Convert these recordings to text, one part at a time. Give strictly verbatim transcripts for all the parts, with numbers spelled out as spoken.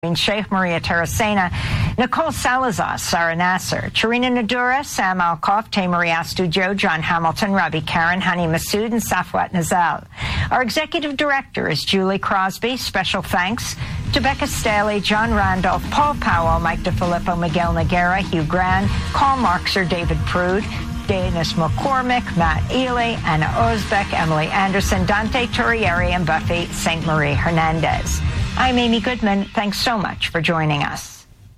Sheikh Maria Terracena, Nicole Salazar, Sarah Nasser, Charina Nadura, Sam Alkoff, Taimuri Astu, John Hamilton, Ravi Karen, Hani Masood, and Safwat Nazal. Our executive director is Julie Crosby. Special thanks to Becca Staley, John Randolph, Paul Powell, Mike DeFilippo, Miguel Noguera, Hugh Gran, Carl Marxer, David Prude, Dennis McCormick, Matt Ely, Anna Osbeck, Emily Anderson, Dante Turieri, and Buffy Saint Marie Hernandez. I'm Amy Goodman. Thanks so much for joining us.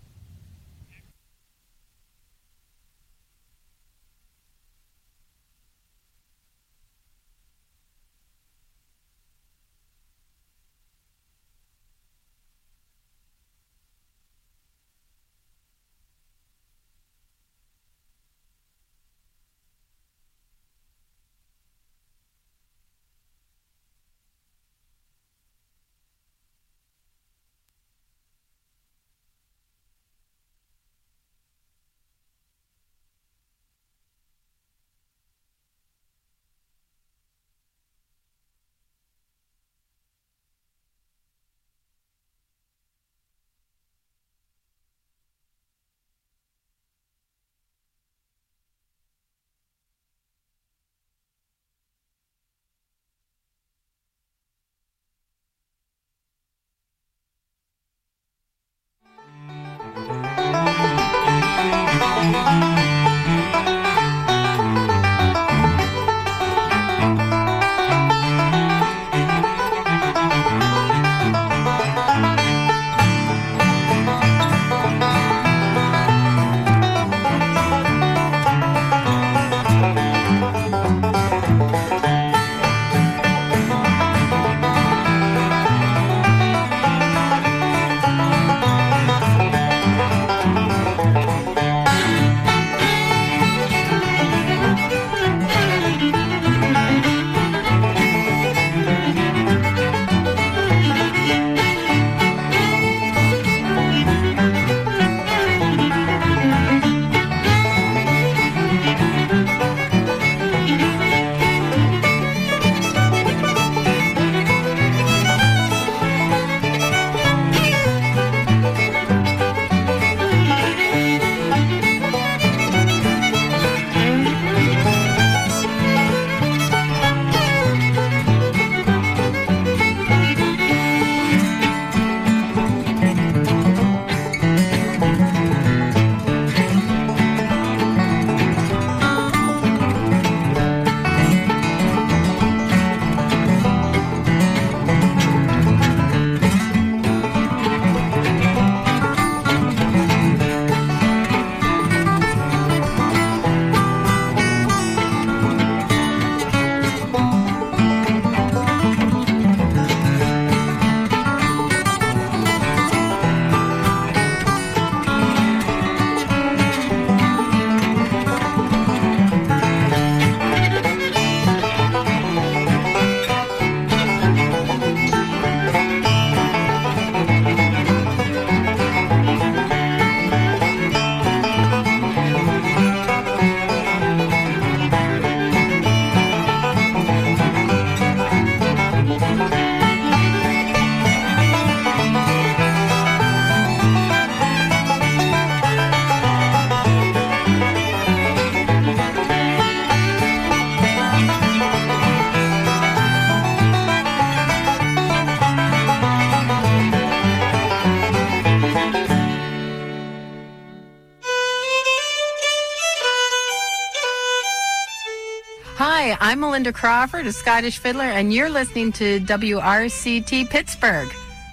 Hi, I'm Melinda Crawford, a Scottish fiddler, and you're listening to W R C T Pittsburgh.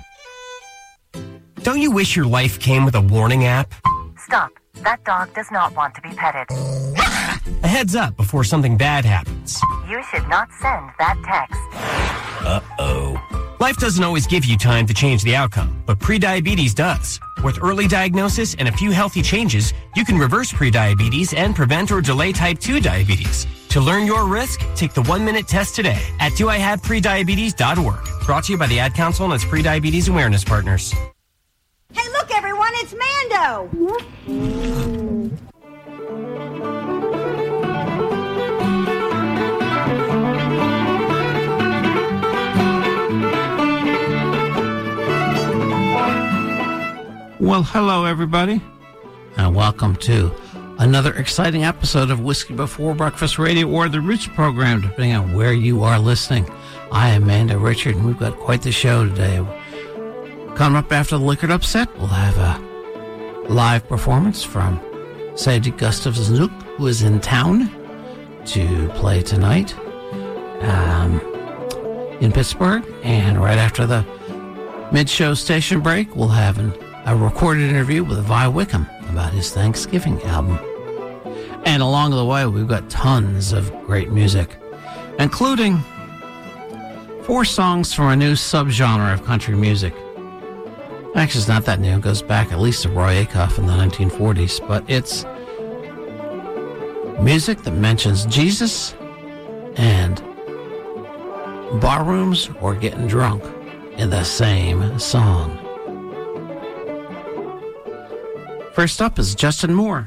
Don't you wish your life came with a warning app? Stop. That dog does not want to be petted. A heads up before something bad happens. You should not send that text. Uh-oh. Life doesn't always give you time to change the outcome, but prediabetes does. With early diagnosis and a few healthy changes, you can reverse prediabetes and prevent or delay type two diabetes. To learn your risk, take the one-minute test today at do I have prediabetes dot org. Brought to you by the Ad Council and its Prediabetes Awareness Partners. Hey, look, everyone, it's Mando! Well, hello, everybody, and welcome to another exciting episode of Whiskey Before Breakfast Radio, or the Roots program, depending on where you are listening. I am Amanda Richard, and we've got quite the show today. Coming up after the Liquored Upset, we'll have a live performance from Sadie Gustafsson, who is in town to play tonight um, in Pittsburgh. And right after the mid-show station break, we'll have an a recorded interview with Vi Wickham about his Thanksgiving album. And along the way, we've got tons of great music, including four songs from a new subgenre of country music. Actually, it's not that new. It goes back at least to Roy Acuff in the nineteen forties, but it's music that mentions Jesus and barrooms or getting drunk in the same song. First up is Justin Moore.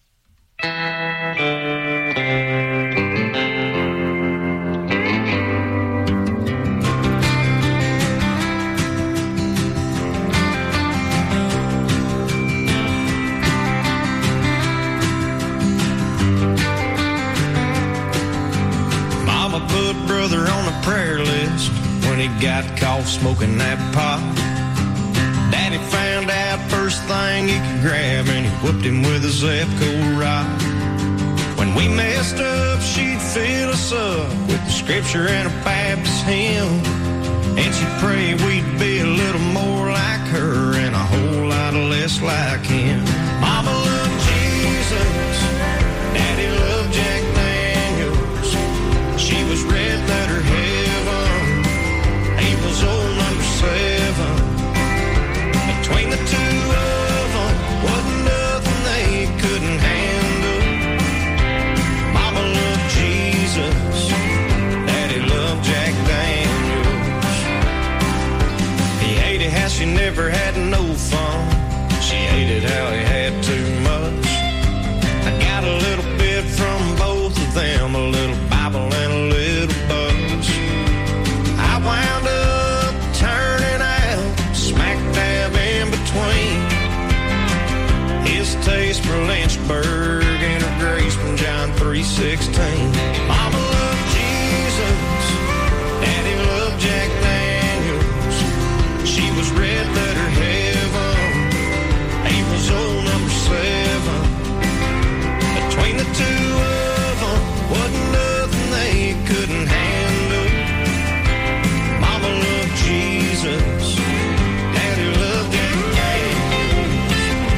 Mama put brother on the prayer list when he got caught smoking that pot. Daddy found out first thing he could grab, and he whooped him with a Zepco rock. When we messed up, she'd fill us up with the scripture and a Baptist hymn, and she'd pray we'd be a little more like her and a whole lot less like him. Mama loved Jesus, Daddy loved Jack Daniels. She was red letter heaven, he was old number seven. Between the two of them, wasn't nothing they couldn't handle. Mama loved Jesus, Daddy loved Jack Daniels. He hated how she never had no fun. She hated how he had too much. I got a little bit from both of them, a little Bible and a little buzz. I wound up turning out smack dab in between his taste for Lynchburg and her grace from John three sixteen. Mama loved Jesus, Daddy loved Jack Daniels. She was red letter heaven, he was old number seven. Between the two of them, wasn't nothing they couldn't handle. Mama loved Jesus, Daddy loved Jack Daniels.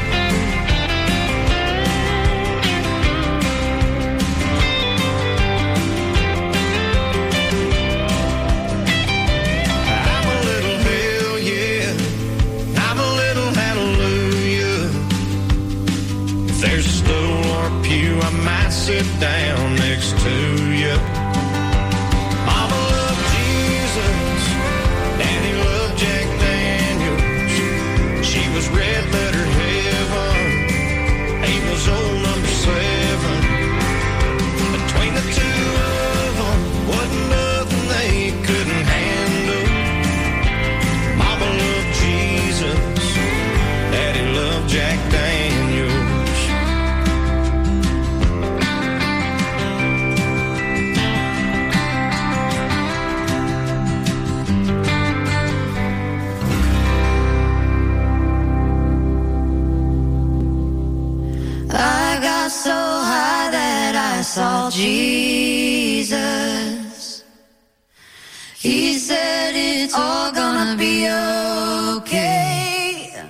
I'm a little hell, yeah, I'm a little hallelujah. If there's a stool or a pew, I might sit down next to you. Mama loved Jesus, Daddy loved Jack Daniels. She was red letter heaven, he was old number seven. Between the two of them, wasn't nothing they couldn't handle. Mama loved Jesus, Daddy loved Jack Daniels. I got so high that I saw Jesus. He said it's all gonna be okay.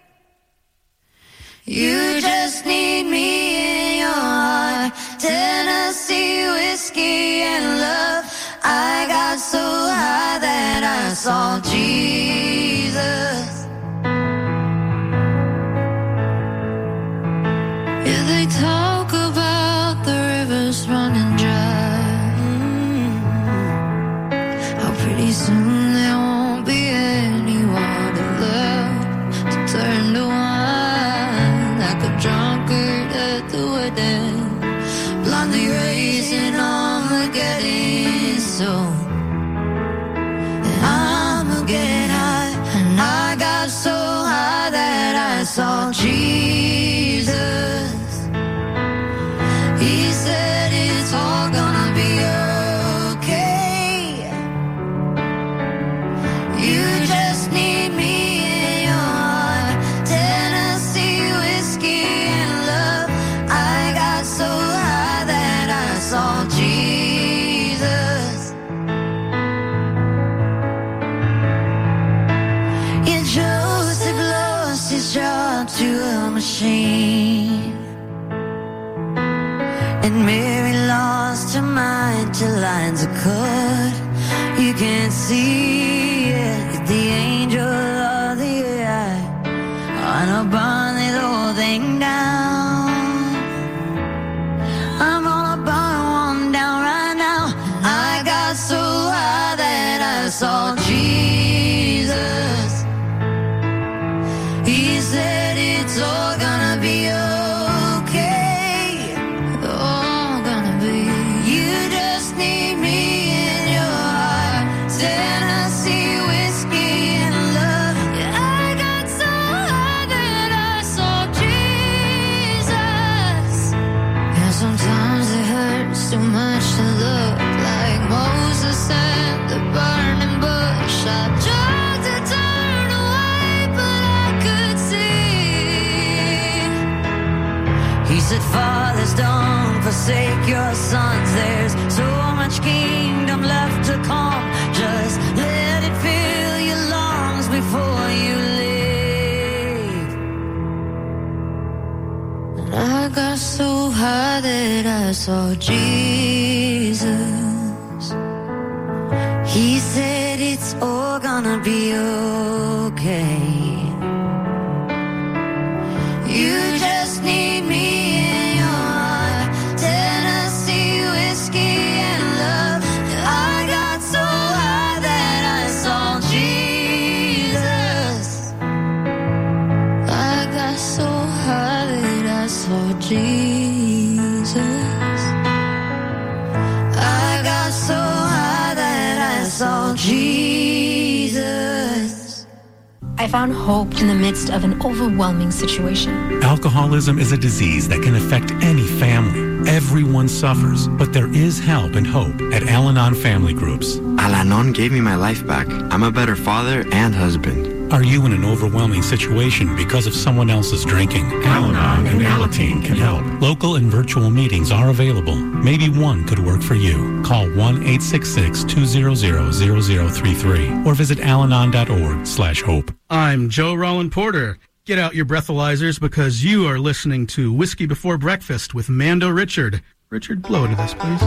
You just need me in your heart. Tennessee whiskey and love. I got so high that I saw Jesus. Yeah, they talk about the rivers running dry. How pretty soon there won't be any water left to turn to wine, like a drunkard at the wedding, blindly raising Armageddon. So I'ma get high, and I got so high that I saw saw Jesus. He said it's all gonna be okay. You just need me in your heart. Tennessee whiskey and love. I got so high that I saw Jesus. And Joseph lost his job to a machine, and Mary lost her mind till lines are cut. You can't see it, the angel of the eye on a burn this whole thing down. I'm gonna burn one down right now. I got so high that I saw Jesus. He said it's all gonna be okay. All gonna be. You just need me in your heart. Tennessee whiskey and love. I got so high that I saw Jesus. And sometimes it hurts too much to look like Moses at the burning bush. I tried to turn away, but I could see. He said, fathers, don't forsake your sons. There's so much kingdom left to come. Just let it fill your lungs before you leave. And I got so high that I saw Jesus. He said it's all gonna be okay. You just need me in your heart. Tennessee whiskey and love. I got so high that I saw Jesus. I got so high that I saw Jesus. I got so high that I saw Jesus. I found hope in the midst of an overwhelming situation. Alcoholism is a disease that can affect any family. Everyone suffers, but there is help and hope at Al-Anon Family Groups. Al-Anon gave me my life back. I'm a better father and husband. Are you in an overwhelming situation because of someone else's drinking? Al-Anon and Alateen can help. Local and virtual meetings are available. Maybe one could work for you. Call one eight six six, two zero zero, zero zero three three or visit alanon.org slash hope. I'm Joe Roland Porter. Get out your breathalyzers because you are listening to Whiskey Before Breakfast with Mando Richard. Richard, blow into this, please.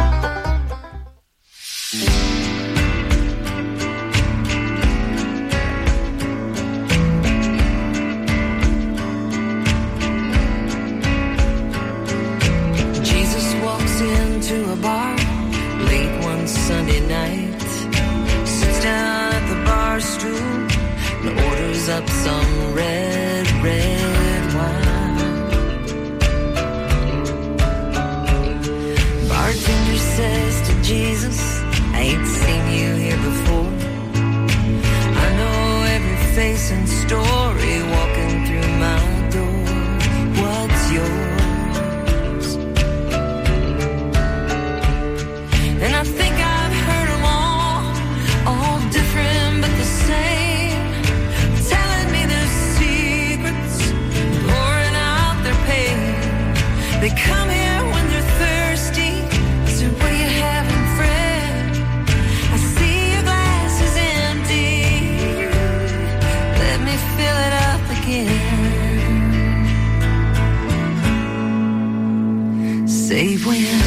Jesus walks into a bar late one Sunday night, sits down at the bar stool and orders up some red, red wine. Bartender says to Jesus, I ain't seen you here before. I know every face and story walking through my door. What's yours? And I think I've heard them all, all different but the same, telling me their secrets, pouring out their pain. They come here when they're thirsty. I said, what do you having, friend? I see your glass is empty. Let me fill it up again. Save when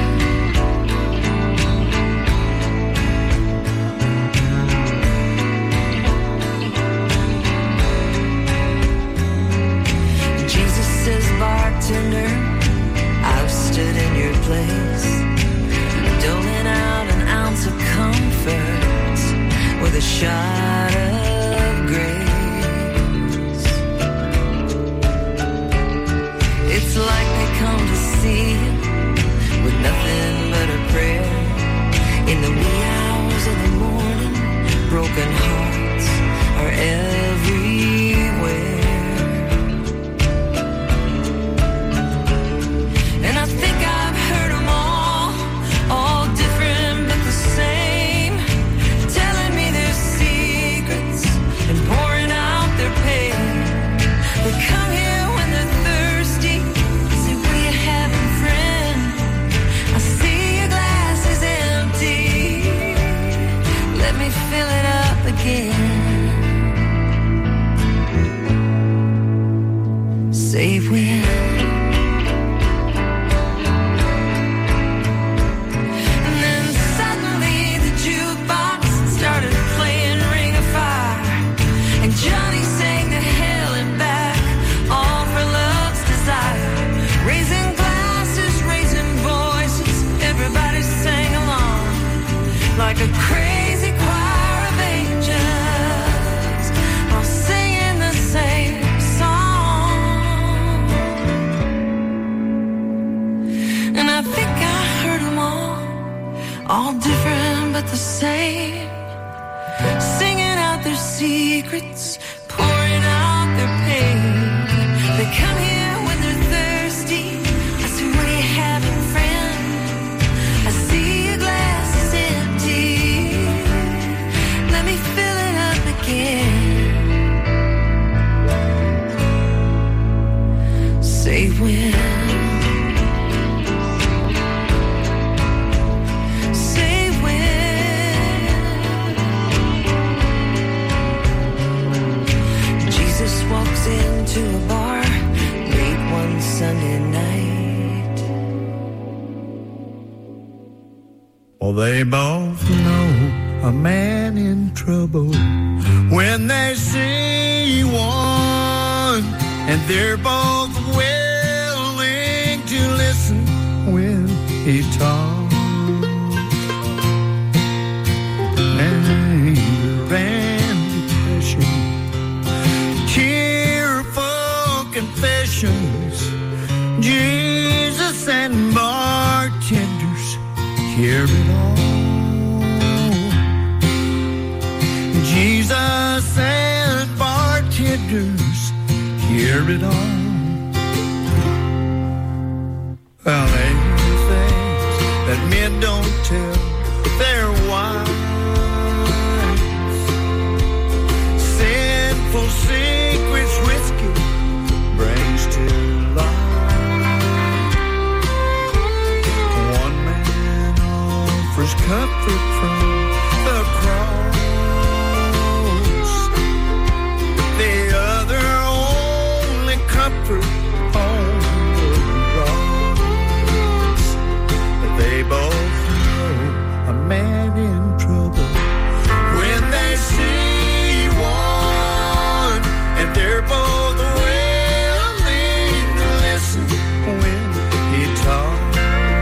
bartender, I've stood in your place, doling out an ounce of comfort with a shot of grace. It's like they come to see you with nothing but a prayer. In the wee hours of the morning, broken hearts are everywhere. Say when. And then suddenly the jukebox started playing Ring of Fire, and Johnny sang to hell and back, all for love's desire. Raising glasses, raising voices, everybody sang along like a crazy choir of angels, all singing the same song. And I think I heard them all, all different but the same, singing out their secrets, pouring out their pain. They come here when they're thirsty. I say, what are you having, friend? I see your glass is empty. Let me fill it up again. Say when. Say when. Jesus walks into a bar late one Sunday night. Well, they both know a man in trouble when they see one, and they're both willing to listen when he talks. Anger and depression, tearful confessions, Jesus and bartenders hear it all. Jesus and bartenders hear it all. Well, they hear things that men don't tell their wives. Sinful secrets whiskey brings to light. One man offers comfort from the cross, the other only comfort on the cross. But they both know a man in trouble when they see one, and they're both willing to listen when he talks.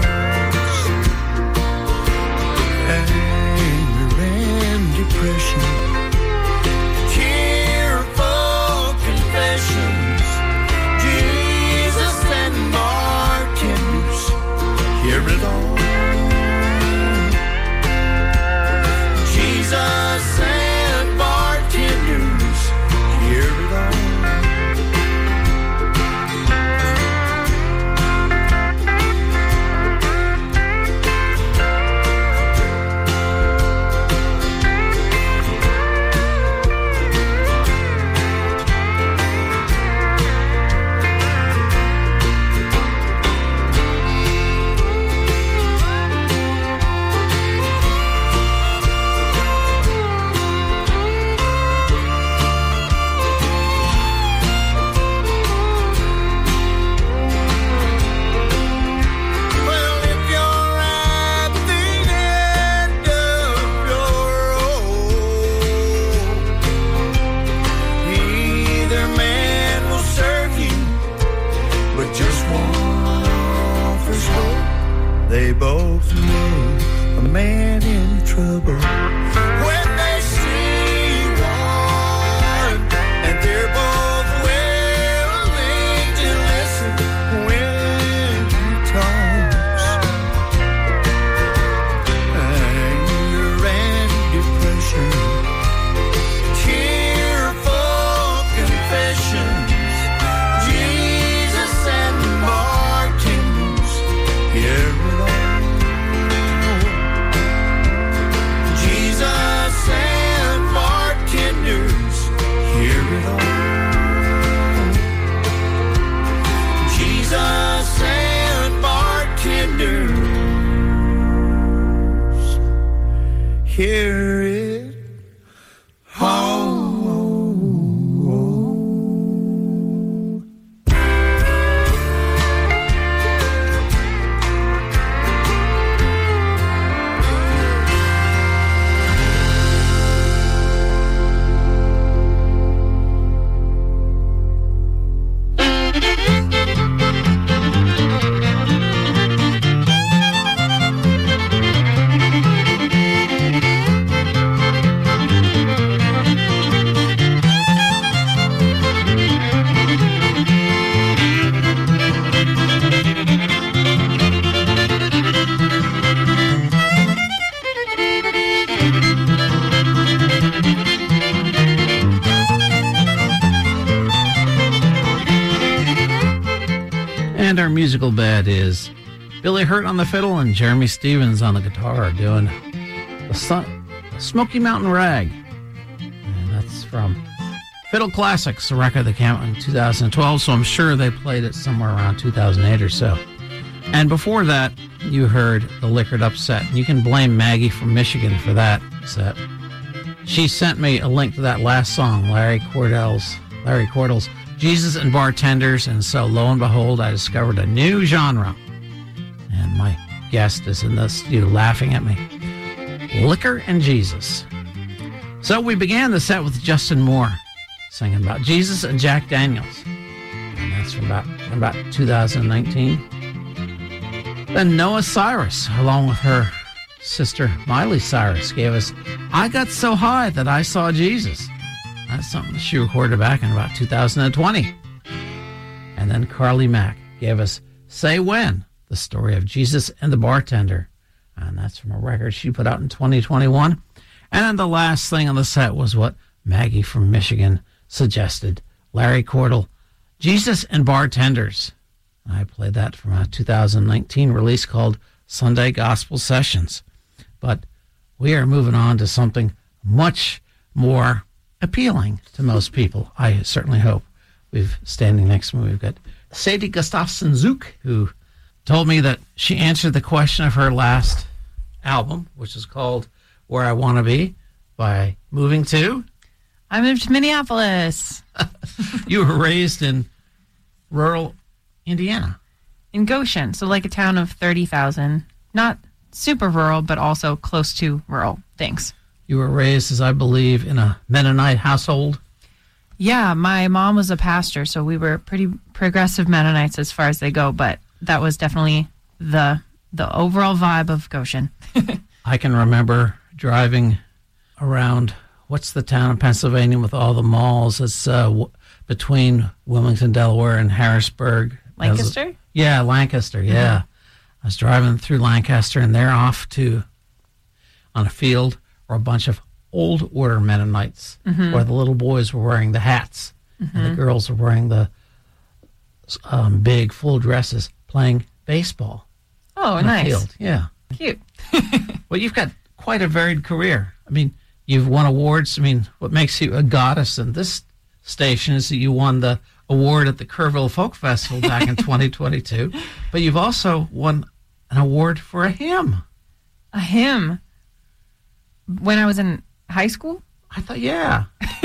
Anger and depression, tearful confessions, Jesus and bartenders hear it all. Jesus and bartenders hear it all. Well, if you're at the end of your rope, either man will serve you, but just one offers hope. They both know a man in trouble when they see one, and they're both willing to listen when he talks. Anger and depression, tearful confessions, Jesus and bartenders hear it all. Jesus and bartenders hear it all. Jesus and bartenders hear it all. And our musical bed is Billy Hurt on the fiddle and Jeremy Stevens on the guitar doing the sun, Smoky Mountain Rag. And that's from Fiddle Classics, a record that came out in two thousand twelve, so I'm sure they played it somewhere around two thousand eight or so. And before that, you heard the Liquored Up set. You can blame Maggie from Michigan for that set. She sent me a link to that last song, Larry Cordell's, Larry Cordell's Jesus and Bartenders, and so lo and behold, I discovered a new genre. And my guest is in the studio laughing at me. Liquor and Jesus. So we began the set with Justin Moore singing about Jesus and Jack Daniels. And that's from about, from about two thousand nineteen. Then Noah Cyrus, along with her sister Miley Cyrus, gave us I Got So High That I Saw Jesus. That's something that she recorded back in about two thousand twenty. And then Carly Mack gave us Say When, the story of Jesus and the Bartender. And that's from a record she put out in twenty twenty-one. And then the last thing on the set was what Maggie from Michigan suggested. Larry Cordell, Jesus and Bartenders. I played that from a two thousand nineteen release called Sunday Gospel Sessions. But we are moving on to something much more appealing to most people, I certainly hope. We've standing next to me, we've got Sadie Gustafson-Zook, who told me that she answered the question of her last album, which is called Where I Want to Be, by moving to... I moved to Minneapolis. You were raised in rural Indiana. In Goshen, so like a town of thirty thousand. Not super rural, but also close to rural. Thanks. You were raised, as I believe, in a Mennonite household? Yeah, my mom was a pastor, so we were pretty progressive Mennonites as far as they go, but that was definitely the the overall vibe of Goshen. I can remember driving around, what's the town in Pennsylvania with all the malls? It's uh, w- between Wilmington, Delaware, and Harrisburg. Lancaster? Yeah, Lancaster, yeah. yeah. I was driving through Lancaster, and they're off to, on a field, or a bunch of old order Mennonites, mm-hmm. where the little boys were wearing the hats, mm-hmm. and the girls were wearing the um, big full dresses, playing baseball. Oh, nice. Field. Yeah. Cute. Well, you've got quite a varied career. I mean, you've won awards. I mean, what makes you a goddess in this station is that you won the award at the Kerrville Folk Festival back in twenty twenty-two, but you've also won an award for a hymn. A hymn? When I was in high school? I thought, yeah.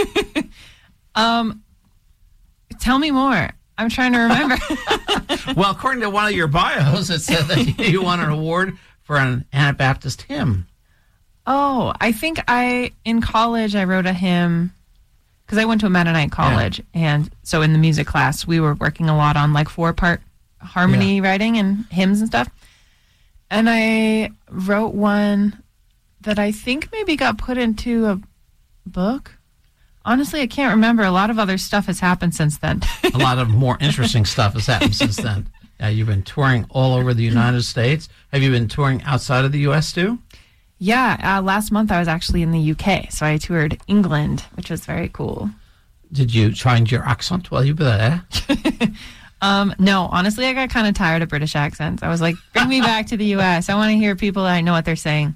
um, tell me more. I'm trying to remember. Well, according to one of your bios, it said that you won an award for an Anabaptist hymn. Oh, I think I, in college, I wrote a hymn, because I went to a Mennonite college, yeah. and so in the music class, we were working a lot on like four-part harmony yeah. writing and hymns and stuff. And I wrote one that I think maybe got put into a book. Honestly, I can't remember. A lot of other stuff has happened since then. A lot of more interesting stuff has happened since then. Uh, you've been touring all over the United States. Have you been touring outside of the U S too? Yeah. Uh, last month I was actually in the U K, so I toured England, which was very cool. Did you change your accent while you were there? um, no, honestly, I got kind of tired of British accents. I was like, bring me back to the U S. I want to hear people that I know what they're saying.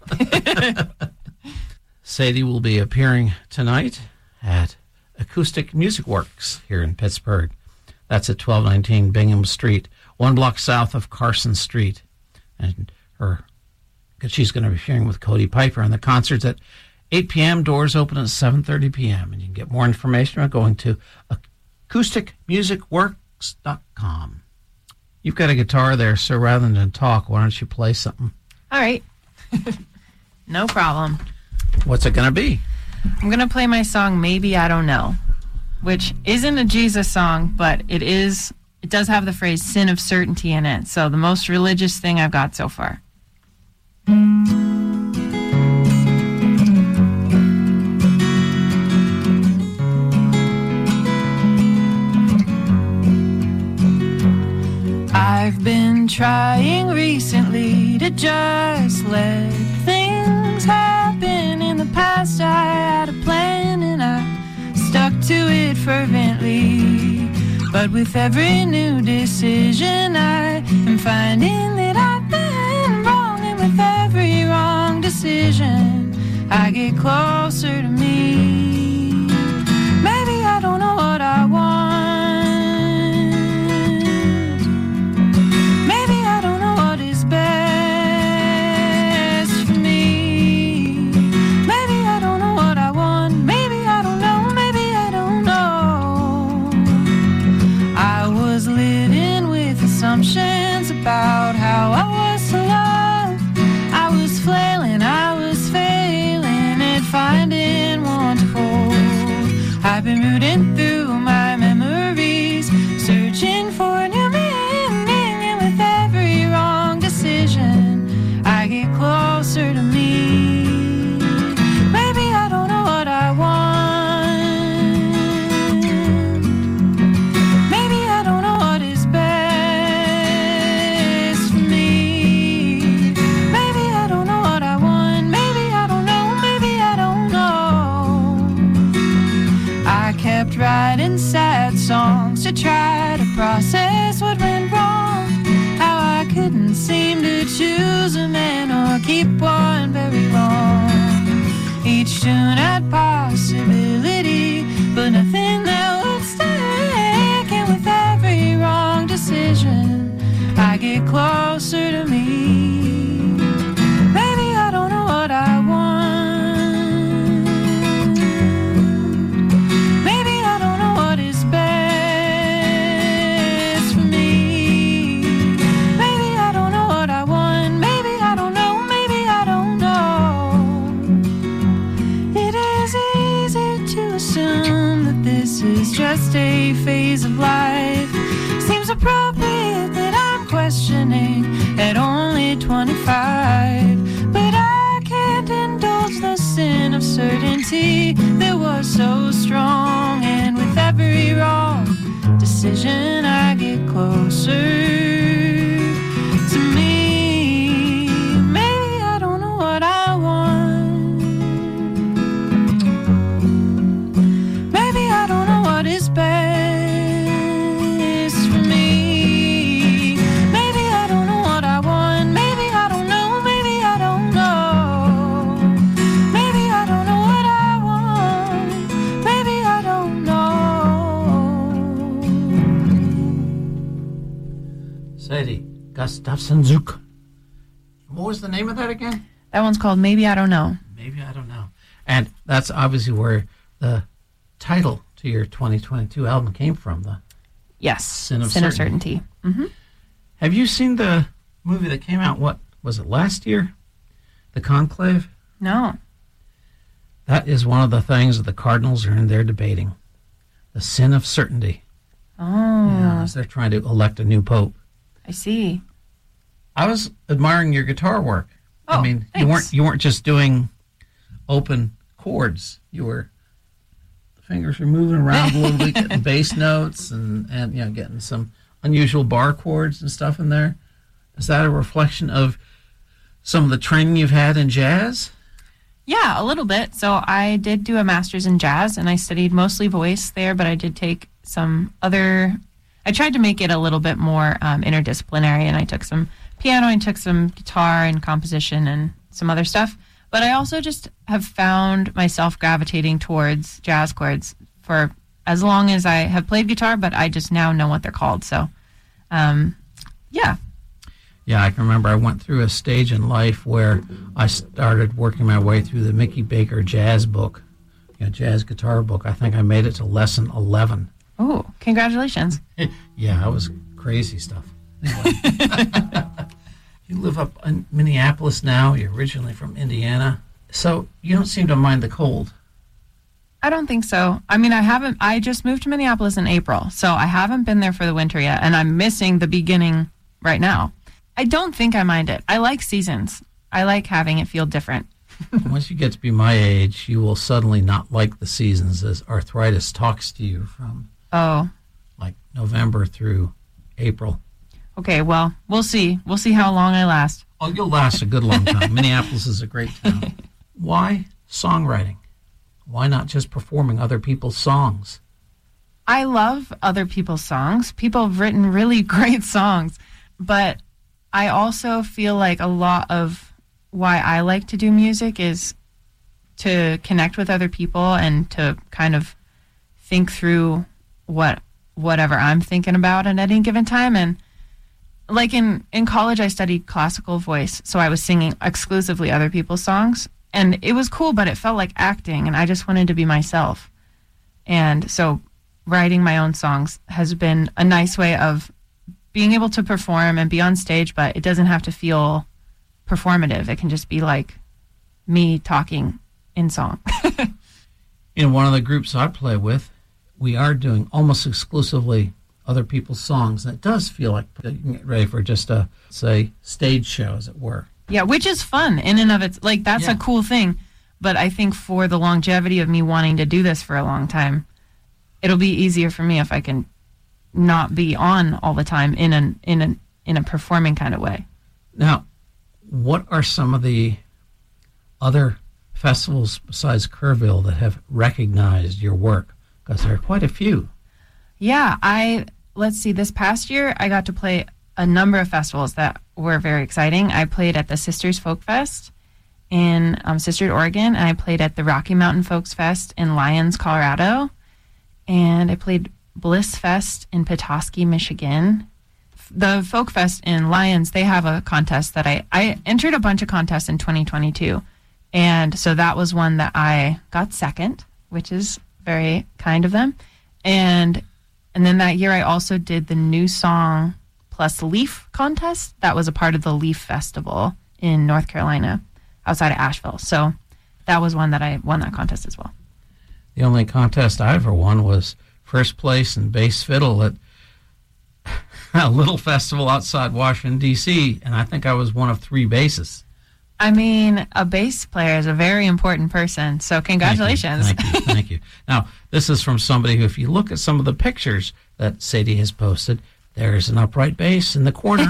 Sadie will be appearing tonight at Acoustic Music Works here in Pittsburgh. That's at twelve nineteen Bingham Street, one block south of Carson Street. And her, she's going to be appearing with Cody Piper. And the concert's at eight p.m., doors open at seven thirty p.m. And you can get more information by going to acoustic music works dot com. You've got a guitar there, so rather than talk, why don't you play something? All right. No problem. What's it going to be? I'm going to play my song, Maybe I Don't Know, which isn't a Jesus song, but it is it does have the phrase sin of certainty in it. So the most religious thing I've got so far. I've been trying recently to just let things happen. In the past I had a plan and I stuck to it fervently. But with every new decision I am finding that I've been wrong. And with every wrong decision I get closer to me. Maybe I don't know what I want. About how I was to love. I was flailing, I was failing at finding one to hold. I've been rooting through my memories, searching for a new meaning. And with every wrong decision I get closer to me. Maybe I don't know what I want. Maybe I don't know what is best. Writing sad songs to try to process what went wrong. How I couldn't seem to choose a man or keep one very long. Each tune had possibility, but nothing that would stick. And with every wrong decision I get closer to me. Maybe I don't know what I want. Just a phase of life. Seems appropriate that I'm questioning at only twenty-five. But I can't indulge the sin of certainty that was so strong. And with every wrong decision I get closer to me. Maybe I don't know what I want. Is best for me. Maybe I don't know what I want. Maybe I don't know. Maybe I don't know. Maybe I don't know what I want. Maybe I don't know. Sadie Gustafsson-Zook. What was the name of that again? That one's called Maybe I Don't Know. Maybe I Don't Know. And that's obviously where the title to your twenty twenty-two album came from, the yes, Sin of Sin Certainty. Of Certainty. Mm-hmm. Have you seen the movie that came out, what, was it last year? The Conclave? No. That is one of the things that the Cardinals are in there debating. The Sin of Certainty. Oh. Yeah, as they're trying to elect a new pope. I see. I was admiring your guitar work. Oh, I mean, thanks. you weren't you weren't just doing open chords. You were fingers were moving around a little bit, getting bass notes and, and you know, getting some unusual bar chords and stuff in there. Is that a reflection of some of the training you've had in jazz? Yeah, a little bit. So I did do a master's in jazz, and I studied mostly voice there, but I did take some other... I tried to make it a little bit more um, interdisciplinary, and I took some piano and took some guitar and composition and some other stuff. But I also just have found myself gravitating towards jazz chords for as long as I have played guitar, but I just now know what they're called. So, um, yeah. Yeah, I can remember I went through a stage in life where I started working my way through the Mickey Baker jazz book, you know, jazz guitar book. I think I made it to lesson eleven. Oh, congratulations. Yeah, that was crazy stuff. Anyway. You live up in Minneapolis now. You're originally from Indiana. So you don't seem to mind the cold. I don't think so. I mean, I haven't, I just moved to Minneapolis in April, so I haven't been there for the winter yet, and I'm missing the beginning right now. I don't think I mind it. I like seasons. I like having it feel different. Once you get to be my age, you will suddenly not like the seasons as arthritis talks to you from Oh. like November through April. Okay, well, we'll see. We'll see how long I last. Oh, you'll last a good long time. Minneapolis is a great town. Why songwriting? Why not just performing other people's songs? I love other people's songs. People have written really great songs, but I also feel like a lot of why I like to do music is to connect with other people and to kind of think through what whatever I'm thinking about at any given time. And like in, in college, I studied classical voice, so I was singing exclusively other people's songs. And it was cool, but it felt like acting, and I just wanted to be myself. And so writing my own songs has been a nice way of being able to perform and be on stage, but it doesn't have to feel performative. It can just be like me talking in song. In one of the groups I play with, we are doing almost exclusively other people's songs. And it does feel like getting it ready for just a, say, stage show, as it were. Yeah, which is fun in and of its, like, that's Yeah. a cool thing. But I think for the longevity of me wanting to do this for a long time, it'll be easier for me if I can not be on all the time in an in an in a performing kind of way. Now, what are some of the other festivals besides Kerrville that have recognized your work? Because there are quite a few. Yeah, I let's see. This past year, I got to play a number of festivals that were very exciting. I played at the Sisters Folk Fest in um, Sisters, Oregon, and I played at the Rocky Mountain Folks Fest in Lyons, Colorado, and I played Bliss Fest in Petoskey, Michigan. The Folk Fest in Lyons, they have a contest that I, I entered a bunch of contests in twenty twenty-two, and so that was one that I got second, which is very kind of them. And and then that year I also did the New Song Plus Leaf contest. That was a part of the Leaf Festival in North Carolina, outside of Asheville. So that was one that I won that contest as well. The only contest I ever won was first place in bass fiddle at a little festival outside Washington, D C, and I think I was one of three basses. I mean, a bass player is a very important person, so congratulations. Thank you, thank you, thank you. Now, this is from somebody who, if you look at some of the pictures that Sadie has posted, there's an upright bass in the corner.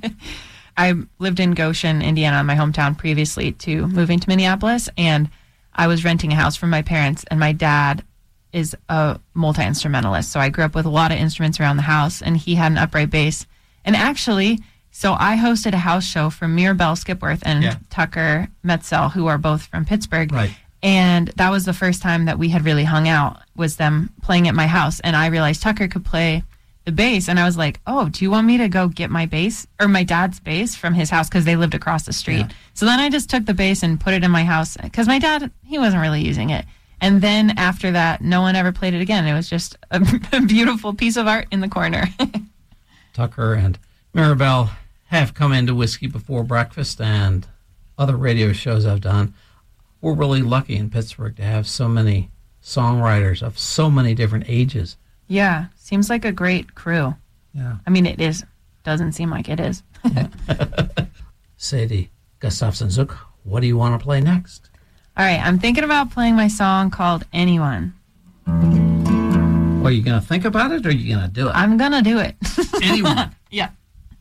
I lived in Goshen, Indiana, my hometown, previously to moving to Minneapolis, and I was renting a house from my parents, and my dad is a multi-instrumentalist, so I grew up with a lot of instruments around the house, and he had an upright bass. And actually, so I hosted a house show for Mirabelle Skipworth and Yeah. Tucker Metzel, who are both from Pittsburgh. Right. And that was the first time that we had really hung out, was them playing at my house. And I realized Tucker could play the bass, and I was like, oh, do you want me to go get my bass, or my dad's bass from his house, because they lived across the street. Yeah. So then I just took the bass and put it in my house, because my dad, he wasn't really using it. And then after that, no one ever played it again. It was just a, a beautiful piece of art in the corner. Tucker and Mirabelle have come into Whiskey Before Breakfast and other radio shows I've done. We're really lucky in Pittsburgh to have so many songwriters of so many different ages. Yeah, seems like a great crew. Yeah. I mean, it is. Doesn't seem like it is. Sadie Gustafson-Zook, what do you want to play next? All right, I'm thinking about playing my song called Anyone. Well, are you going to think about it, or are you going to do it? I'm going to do it. Anyone. Yeah.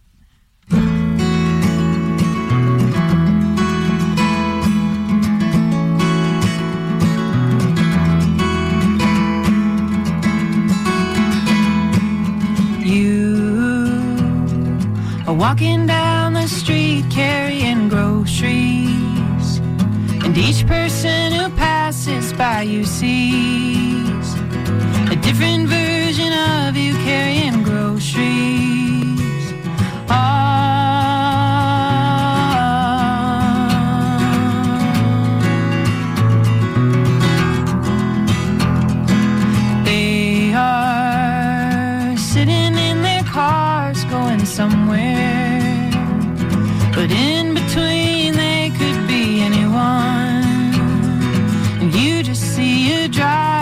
You are walking down the street carrying groceries, and each person who passes by you sees a different version of you carrying groceries. Ah. They are sitting in their cars going somewhere, but in between they could be anyone. And you just see you drive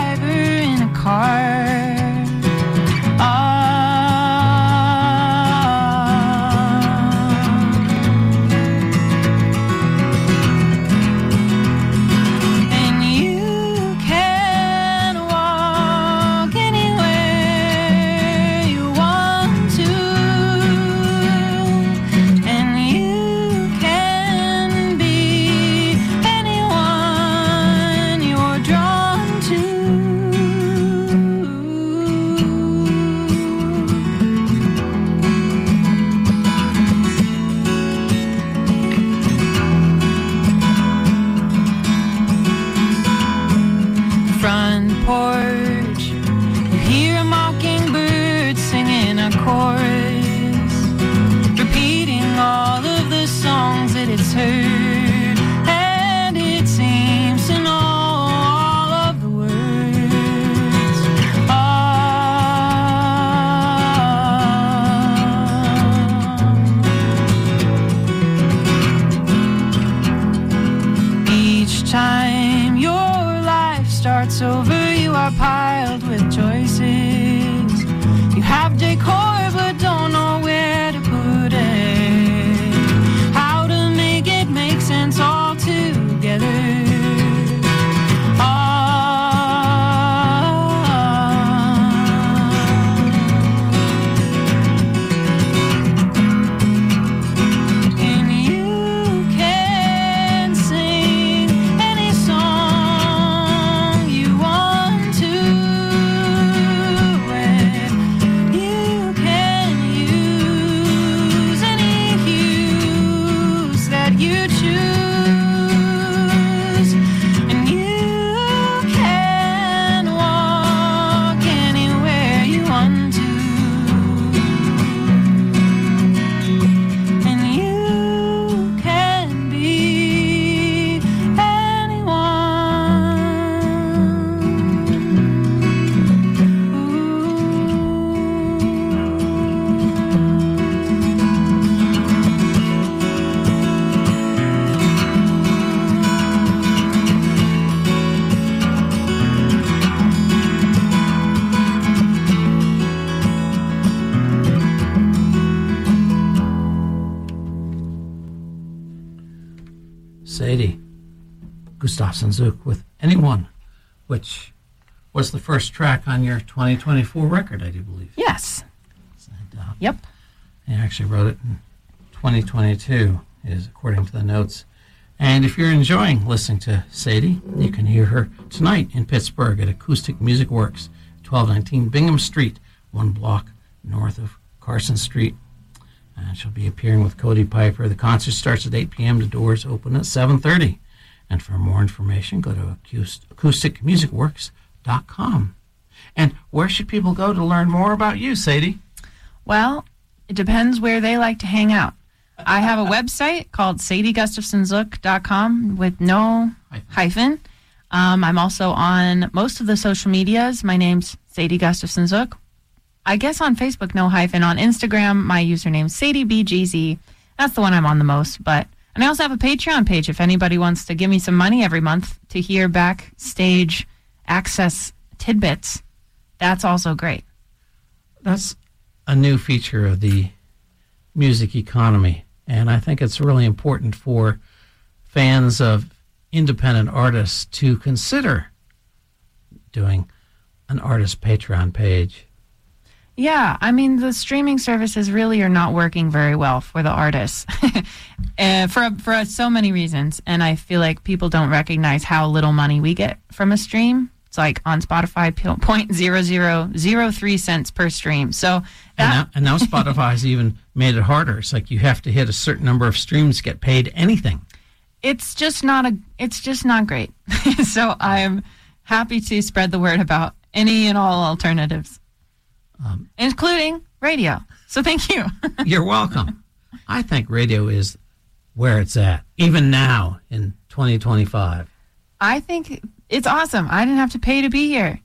is heard, and it seems to know all of the words. Ah. Each time your life starts over, you are piled with choices. You have decor but don't know where to put it. How to make it make sense all together. And you can sing any song you want to, and you can use any hues that you choose, and you can walk anywhere you want to, and you can be Sadie Gustafson Zook with Anyone, which was the first track on your twenty twenty-four record, I do believe. Yes. And, uh, Yep. You actually wrote it in twenty twenty-two, is according to the notes. And if you're enjoying listening to Sadie, you can hear her tonight in Pittsburgh at Acoustic Music Works, twelve nineteen Bingham Street, one block north of Carson Street. And she'll be appearing with Cody Piper. The concert starts at eight p.m. The doors open at seven thirty. And for more information, go to acoustic music works dot com. And where should people go to learn more about you, Sadie? Well, it depends where they like to hang out. I have a website called sadie gustafson zook dot com with no hyphen. Um, I'm also on most of the social medias. My name's Sadie Gustafson Zook. I guess on Facebook, no hyphen. On Instagram, my username's Sadie B G Z. That's the one I'm on the most. But and I also have a Patreon page if anybody wants to give me some money every month to hear backstage access tidbits. That's also great. That's a new feature of the music economy, and I think it's really important for fans of independent artists to consider doing an artist Patreon page. Yeah, I mean, the streaming services really are not working very well for the artists uh, for for so many reasons, and I feel like people don't recognize how little money we get from a stream. It's like on Spotify, zero point zero zero zero three cents per stream. So that and, now, and now Spotify's even made it harder. It's like you have to hit a certain number of streams to get paid anything. It's just not a. It's just not great. So I'm happy to spread the word about any and all alternatives, um, including radio. So thank you. You're welcome. I think radio is where it's at, even now in twenty twenty-five. I think it's awesome. I didn't have to pay to be here.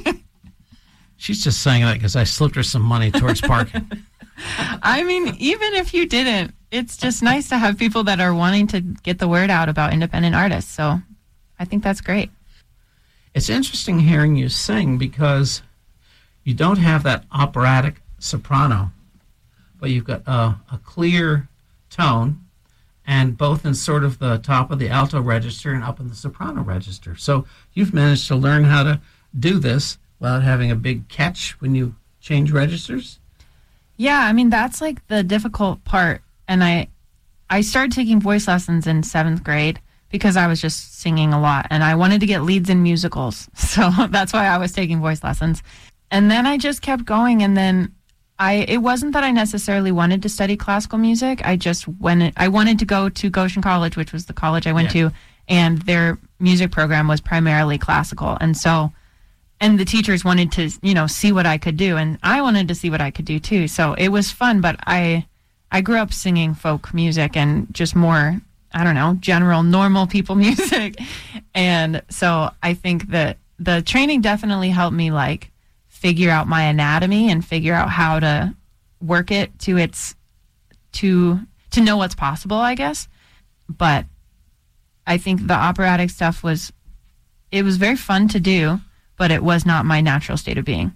She's just saying that because I slipped her some money towards parking. I mean, even if you didn't, it's just nice to have people that are wanting to get the word out about independent artists. So I think that's great. It's interesting hearing you sing because you don't have that operatic soprano, but you've got a, a clear tone, and both in sort of the top of the alto register and up in the soprano register. So you've managed to learn how to do this without having a big catch when you change registers? Yeah, I mean, that's like the difficult part. And I I started taking voice lessons in seventh grade because I was just singing a lot, and I wanted to get leads in musicals. So that's why I was taking voice lessons. And then I just kept going, and then I it wasn't that I necessarily wanted to study classical music. I just went, I wanted to go to Goshen College, which was the college I went yeah. to, and their music program was primarily classical. And so, and the teachers wanted to, you know, see what I could do, and I wanted to see what I could do too. So it was fun, but I I grew up singing folk music and just more I don't know, general, normal people music. And so I think that the training definitely helped me like figure out my anatomy and figure out how to work it to its, to, to know what's possible, I guess. But I think the operatic stuff was, it was very fun to do, but it was not my natural state of being.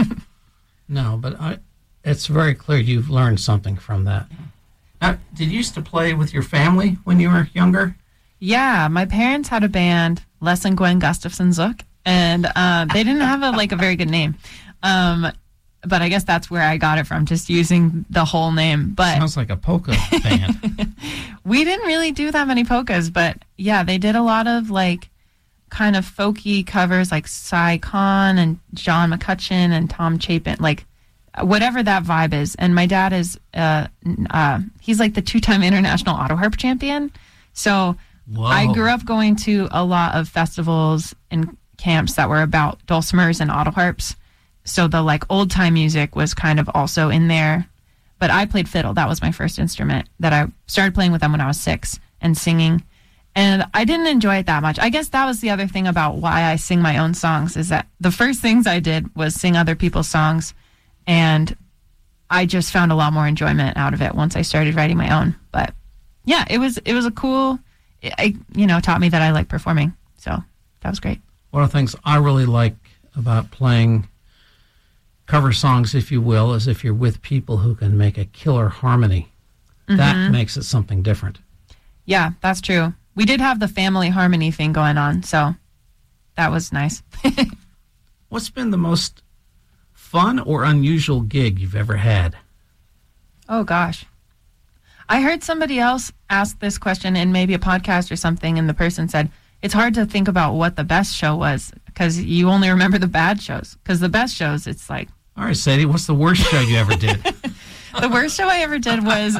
No, but I, it's very clear you've learned something from that. Now, did you used to play with your family when you were younger? Yeah, my parents had a band, Les and Gwen Gustafson Zook, and uh, they didn't have a, like a very good name. Um, but I guess that's where I got it from, just using the whole name. But sounds like a polka band. We didn't really do that many polkas, but yeah, they did a lot of like kind of folky covers like Cy Khan and John McCutcheon and Tom Chapin, like whatever that vibe is. And my dad is, uh, uh, he's like the two-time international auto harp champion. So Whoa. I grew up going to a lot of festivals and camps that were about dulcimers and auto harps. So the like old time music was kind of also in there. But I played fiddle. That was my first instrument that I started playing with them when I was six and singing. And I didn't enjoy it that much. I guess that was the other thing about why I sing my own songs, is that the first things I did was sing other people's songs. And I just found a lot more enjoyment out of it once I started writing my own. But yeah, it was it was a cool, it, you know, taught me that I like performing. So that was great. One of the things I really like about playing cover songs, if you will, is if you're with people who can make a killer harmony. Mm-hmm. That makes it something different. Yeah, that's true. We did have the family harmony thing going on, so that was nice. What's been the most fun or unusual gig you've ever had? Oh, gosh. I heard somebody else ask this question in maybe a podcast or something, and the person said, it's hard to think about what the best show was because you only remember the bad shows. Because the best shows, it's like... All right, Sadie, what's the worst show you ever did? The worst show I ever did was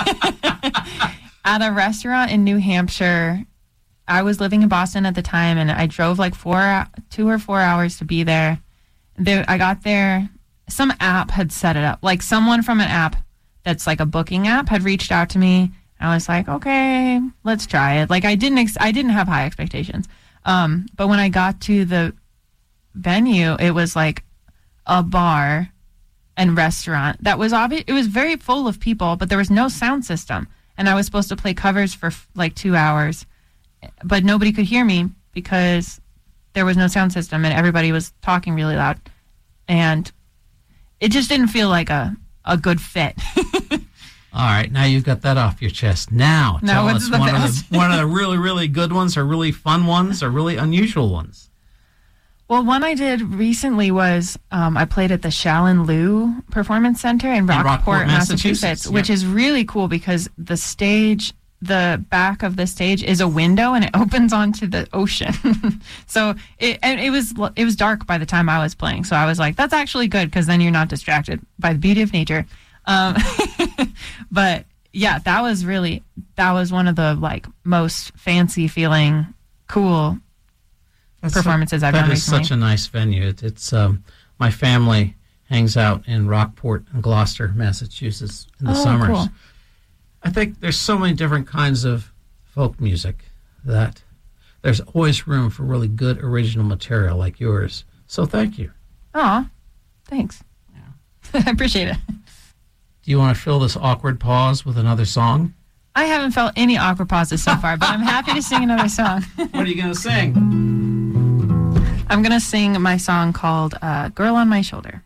at a restaurant in New Hampshire. I was living in Boston at the time, and I drove like four, two or four hours to be there. There, I got there. Some app had set it up. Like someone from an app that's like a booking app had reached out to me. I was like, okay, let's try it. Like I didn't, ex- I didn't have high expectations. Um, but when I got to the venue, it was like a bar and restaurant that was obvious. It was very full of people, but there was no sound system. And I was supposed to play covers for f- like two hours, but nobody could hear me because there was no sound system and everybody was talking really loud. And it just didn't feel like a, a good fit. All right, now you've got that off your chest. Now, now tell us one of, the, one of the really, really good ones or really fun ones or really unusual ones. Well, one I did recently was um, I played at the Shallon Lou Performance Center in Rockport, in Rockport Massachusetts, Massachusetts which yep. is really cool because the stage, the back of the stage is a window and it opens onto the ocean. So it, and it was it was dark by the time I was playing. So I was like, that's actually good because then you're not distracted by the beauty of nature. Um, but yeah, that was really, that was one of the like most fancy feeling, cool That's performances so, I've done recently. That is such a nice venue. It, it's um, my family hangs out in Rockport and Gloucester, Massachusetts in the oh, summers. Cool. I think there's so many different kinds of folk music that there's always room for really good original material like yours. So thank you. Aw, thanks. Yeah. I appreciate it. Do you want to fill this awkward pause with another song? I haven't felt any awkward pauses so far, but I'm happy to sing another song. What are you going to sing? I'm going to sing my song called uh, Girl on My Shoulder.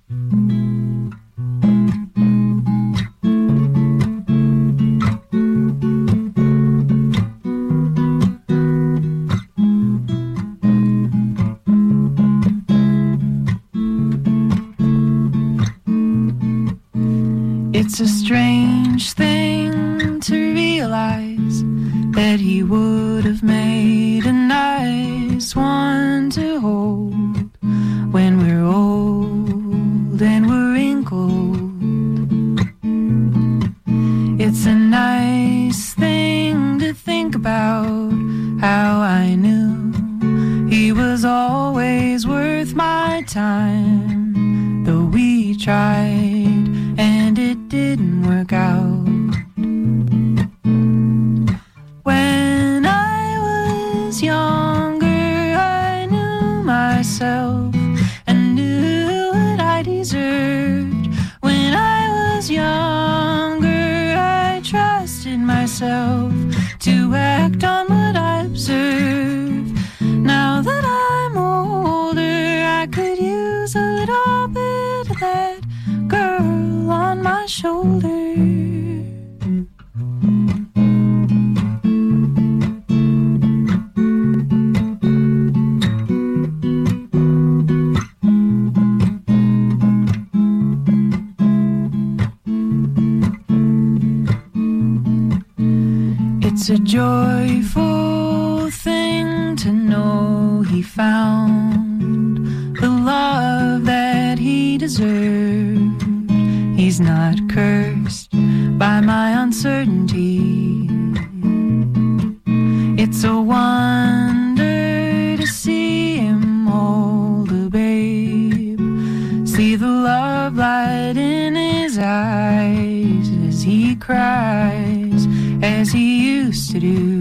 It's a strange thing to realize that he would have made a nice one to hold when we're old and we're wrinkled. It's a nice thing to think about how I knew he was always worth my time, though we tried and it didn't work out. myself to act on what I observe. Now that I'm older, I could use a little bit of that girl on my shoulder. It's a joyful thing to know he found the love that he deserved. He's not cursed by my uncertainty. It's a wonder to see him hold a babe, see the love light in his eyes as he cries, as he used to do.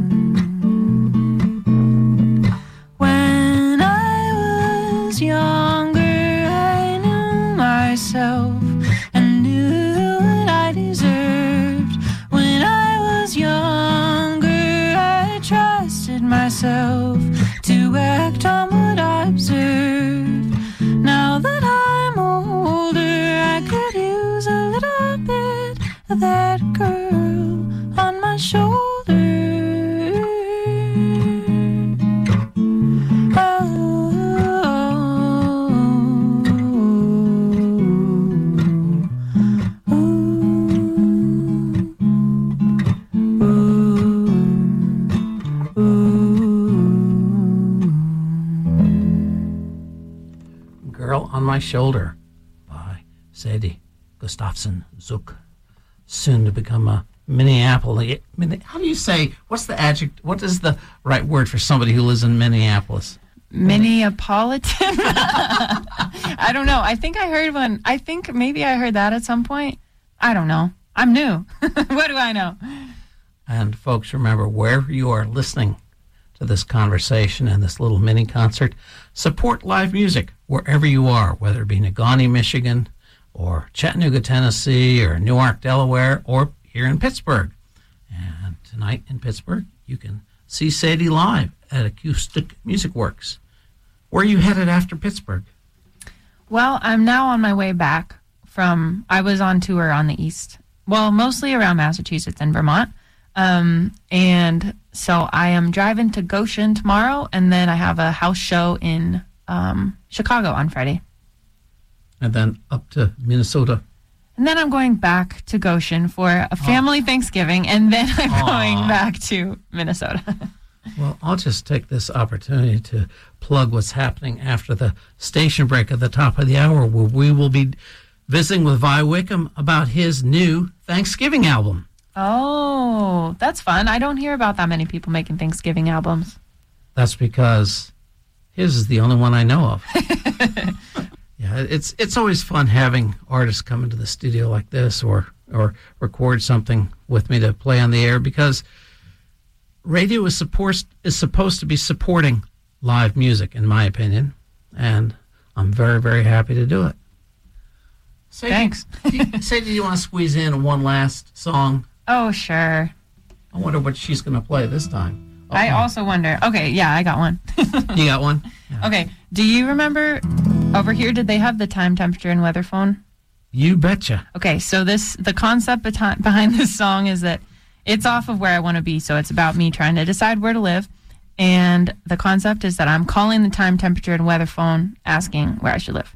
When I was younger, I knew myself and knew what I deserved. When I was younger, I trusted myself to act on what I observed. Now that I'm older, I could use a little bit of that girl on my shoulder. Girl on My Shoulder by Sadie Gustafson Zook, soon to become a Minneapolis. How do you say, what's the adjective, what is the right word for somebody who lives in Minneapolis? Minneapolitan? I don't know. I think I heard one. I think maybe I heard that at some point. I don't know. I'm new. What do I know? And folks, remember, wherever you are listening to this conversation and this little mini concert, support live music wherever you are, whether it be Negaunee, Michigan, or Chattanooga, Tennessee, or Newark, Delaware, or here in Pittsburgh. And tonight in Pittsburgh, you can see Sadie live at Acoustic Music Works. Where are you headed after Pittsburgh? Well, I'm now on my way back from, I was on tour on the East. Well, mostly around Massachusetts and Vermont. Um, and so I am driving to Goshen tomorrow, and then I have a house show in um, Chicago on Friday. And then up to Minnesota. And then I'm going back to Goshen for a family oh. Thanksgiving, and then I'm Aww. going back to Minnesota. Well, I'll just take this opportunity to plug what's happening after the station break at the top of the hour, where we will be visiting with Vi Wickham about his new Thanksgiving album. Oh, that's fun. I don't hear about that many people making Thanksgiving albums. That's because his is the only one I know of. Yeah, it's it's always fun having artists come into the studio like this or or record something with me to play on the air, because radio is supposed is supposed to be supporting live music, in my opinion, and I'm very, very happy to do it. Sadie, Thanks. do you, Sadie, do you want to squeeze in one last song? Oh, sure. I wonder what she's going to play this time. Uh-oh. I also wonder. Okay, yeah, I got one. You got one? Yeah. Okay, do you remember over here, did they have the time, temperature, and weather phone? You betcha. Okay, so this the concept beti- behind this song is that it's off of Where I Want to Be, so it's about me trying to decide where to live. And the concept is that I'm calling the time, temperature, and weather phone asking where I should live.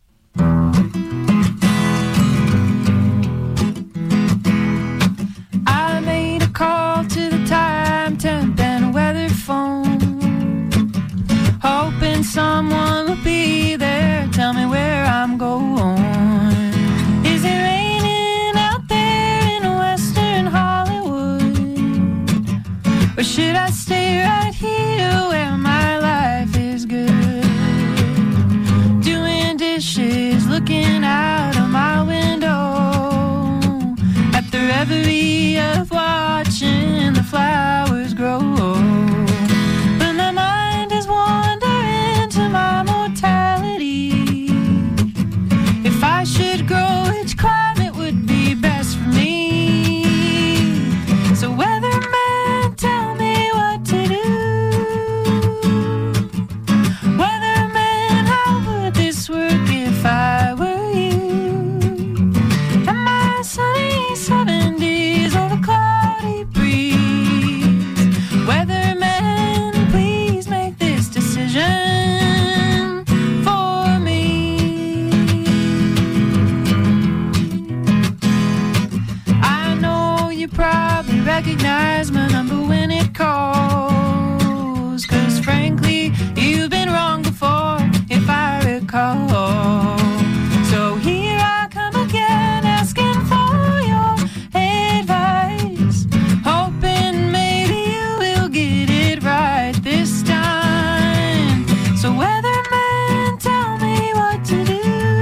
I made a call to the time, temp, and weather phone, hoping someone would be there, tell me where I'm going. Is it raining out there in Western Hollywood? Or should I stay right here where my life is good? Doing dishes, looking recognize my number when it calls. Cause frankly, you've been wrong before, if I recall. So here I come again, asking for your advice, hoping maybe you will get it right this time. So weatherman, tell me what to do.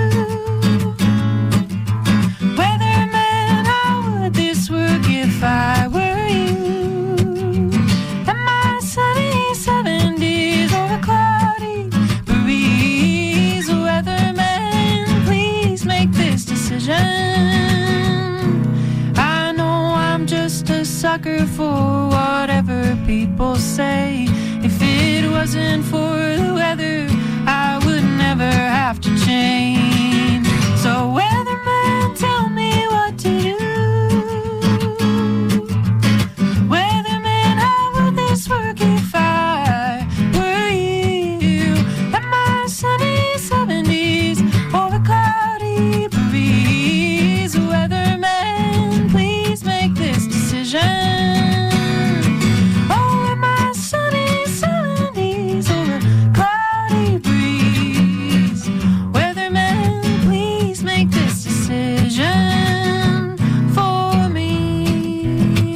Weatherman, how would this work if I were you? Am I sunny seventies or a cloudy breeze? Weatherman, please make this decision. I know I'm just a sucker for whatever people say. If it wasn't for the weather, I would never have to change. So weatherman, tell me what to do. Weatherman, how would this work if I were you? Am I sunny seventies or a cloudy breeze? Weatherman, please make this decision. Oh, am I sunny seventies or a cloudy breeze? Weatherman, please make this decision for me.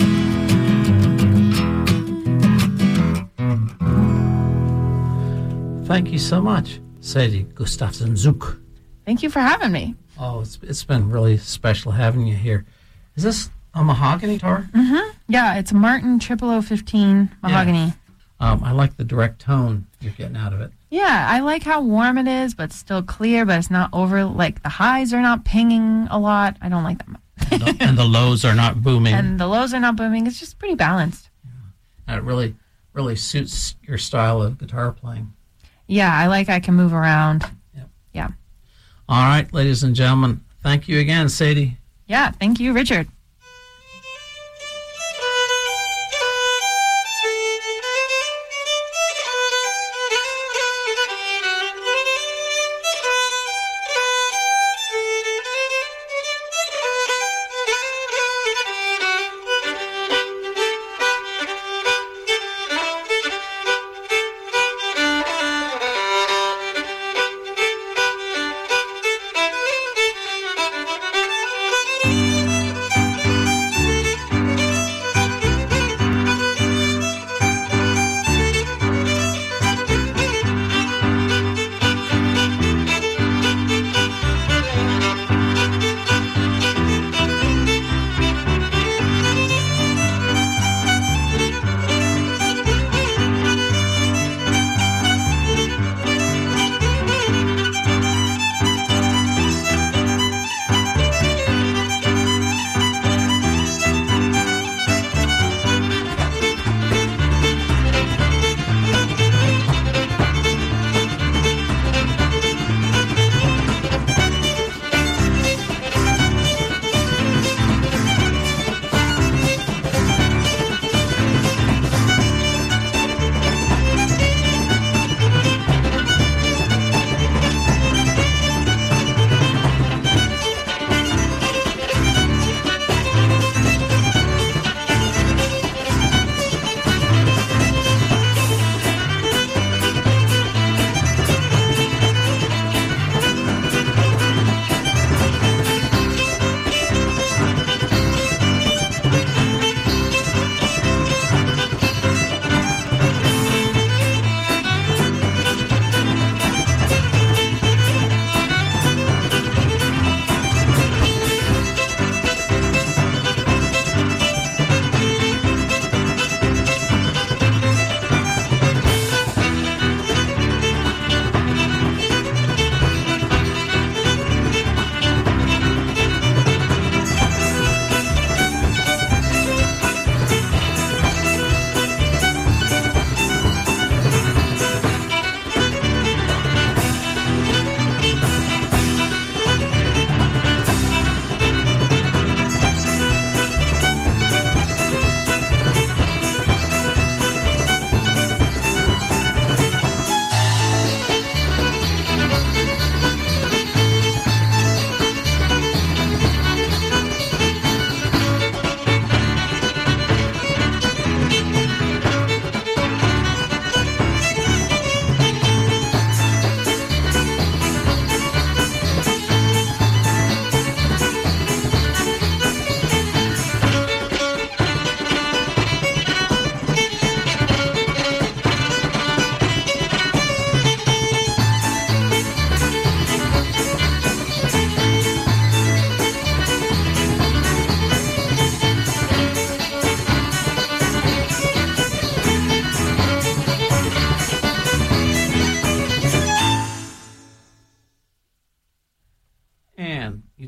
Thank you so much, Sadie Gustafson Zook. Thank you for having me. Oh, it's it's been really special having you here. Is this a mahogany guitar? Mm-hmm. Yeah, it's Martin triple oh fifteen mahogany. Um, I like the direct tone you're getting out of it. Yeah, I like how warm it is, but still clear, but it's not over, like the highs are not pinging a lot. I don't like that much. And the, and the lows are not booming. And the lows are not booming. It's just pretty balanced. And it really, really suits your style of guitar playing. Yeah, I like I can move around. Yep. Yeah. All right, ladies and gentlemen, thank you again, Sadie. Yeah, thank you, Richard.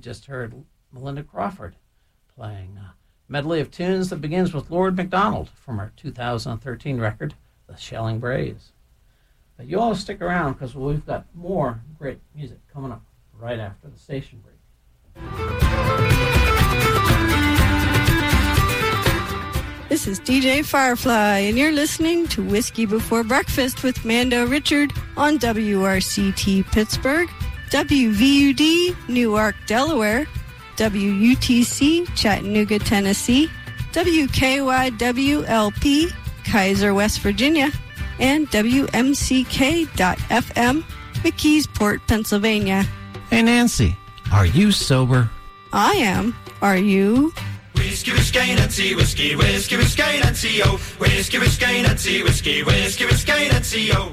just heard Melinda Crawford playing a medley of tunes that begins with Lord MacDonald from her two thousand thirteen record, The Shelling Braes. But you all stick around because we've got more great music coming up right after the station break. This is D J Firefly, and you're listening to Whiskey Before Breakfast with Mando Richard on W R C T Pittsburgh, W V U D Newark, Delaware, W U T C Chattanooga, Tennessee, W K Y W L P Kaiser, West Virginia, and W M C K dot F M McKeesport, Pennsylvania. Hey Nancy, are you sober? I am. Are you? Whiskey, whiskey, Nancy, whiskey, whiskey, whiskey, Nancy, oh. Whiskey, whiskey, Nancy, whiskey, whiskey, whiskey, Nancy, oh.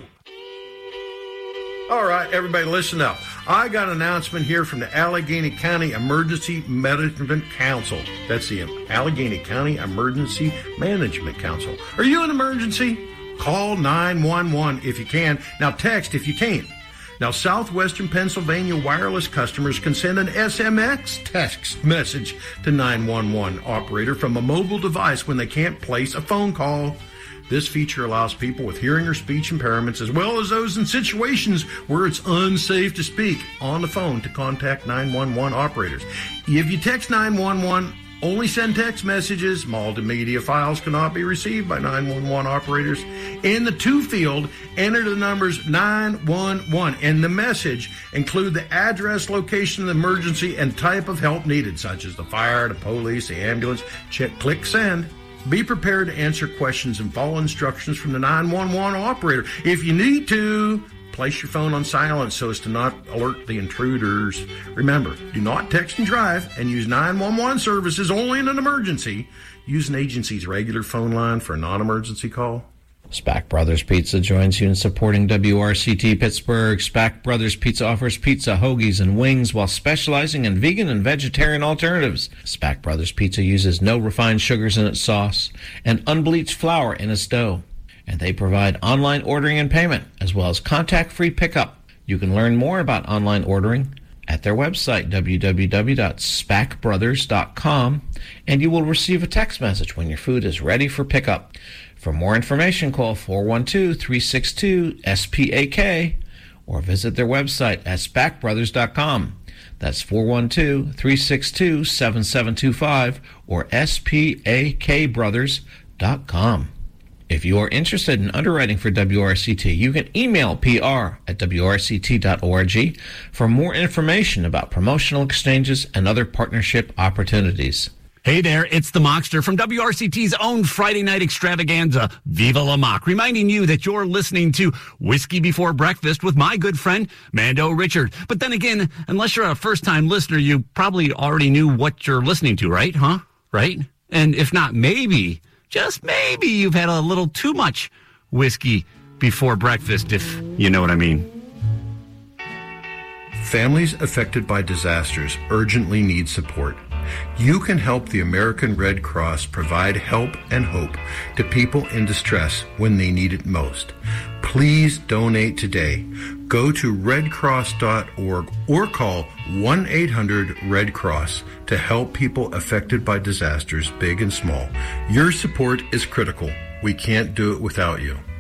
All right, everybody listen up. I got an announcement here from the Allegheny County Emergency Management Council. That's the Allegheny County Emergency Management Council. Are you in an emergency? Call nine one one if you can. Now text if you can't. Now, Southwestern Pennsylvania wireless customers can send an S M S text message to nine one one operator from a mobile device when they can't place a phone call. This feature allows people with hearing or speech impairments, as well as those in situations where it's unsafe to speak on the phone, to contact nine one one operators. If you text nine one one, only send text messages. Multimedia files cannot be received by nine one one operators. In the to field, enter the numbers nine one one. And the message include the address, location of the emergency, and type of help needed, such as the fire, the police, the ambulance. Check, click send. Be prepared to answer questions and follow instructions from the nine one one operator. If you need to, place your phone on silent so as to not alert the intruders. Remember, do not text and drive, and use nine one one services only in an emergency. Use an agency's regular phone line for a non-emergency call. Spack Brothers Pizza joins you in supporting W R C T Pittsburgh. Spack Brothers Pizza offers pizza, hoagies, and wings while specializing in vegan and vegetarian alternatives. Spack Brothers Pizza uses no refined sugars in its sauce and unbleached flour in its dough. And they provide online ordering and payment, as well as contact-free pickup. You can learn more about online ordering at their website, w w w dot spack brothers dot com, and you will receive a text message when your food is ready for pickup. For more information, call four one two, three six two, S P A K or visit their website at spack brothers dot com. That's four one two, three six two, seven seven two five or S P A K brothers dot com. If you are interested in underwriting for W R C T, you can email P R at W R C T dot org for more information about promotional exchanges and other partnership opportunities. Hey there, it's the Mockster from W R C T's own Friday night extravaganza, Viva La Mock, reminding you that you're listening to Whiskey Before Breakfast with my good friend, Mando Richard. But then again, unless you're a first-time listener, you probably already knew what you're listening to, right? Huh? Right? And if not, maybe, just maybe you've had a little too much whiskey before breakfast, if you know what I mean. Families affected by disasters urgently need support. You can help the American Red Cross provide help and hope to people in distress when they need it most. Please donate today. Go to red cross dot org or call one eight hundred red cross to help people affected by disasters, big and small. Your support is critical. We can't do it without you.